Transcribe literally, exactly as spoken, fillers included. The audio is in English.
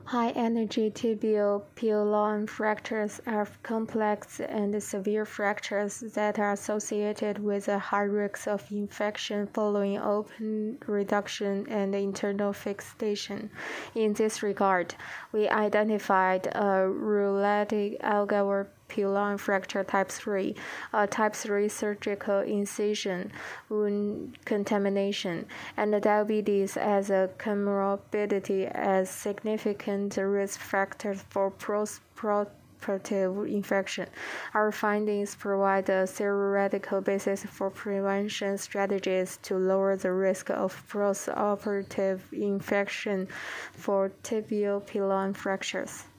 High-energy tibial pilon fractures are complex and severe fractures that are associated with a high risk of infection following open reduction and internal fixation. In this regard, we identified a rheumatic alveolar pilon fracture type three, a type three surgical incision, wound contamination, and diabetes as a comorbidity as significant risk factors for postoperative infection. Our findings provide a theoretical basis for prevention strategies to lower the risk of postoperative infection for tibial pilon fractures.